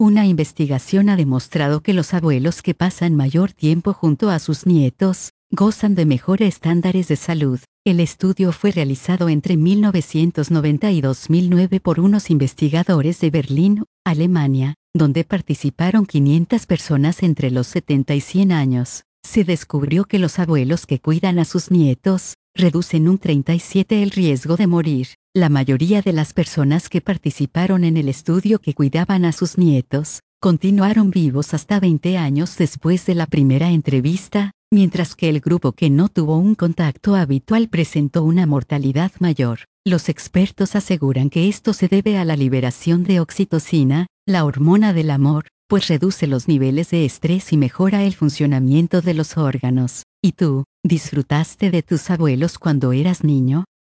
Una investigación ha demostrado que los abuelos que pasan mayor tiempo junto a sus nietos, gozan de mejores estándares de salud. El estudio fue realizado entre 1990 y 2009 por unos investigadores de Berlín, Alemania, donde participaron 500 personas entre los 70 y 100 años. Se descubrió que los abuelos que cuidan a sus nietos, reducen un 37% el riesgo de morir. La mayoría de las personas que participaron en el estudio que cuidaban a sus nietos, continuaron vivos hasta 20 años después de la primera entrevista, mientras que el grupo que no tuvo un contacto habitual presentó una mortalidad mayor. Los expertos aseguran que esto se debe a la liberación de oxitocina, la hormona del amor, pues reduce los niveles de estrés y mejora el funcionamiento de los órganos. ¿Y tú, disfrutaste de tus abuelos cuando eras niño?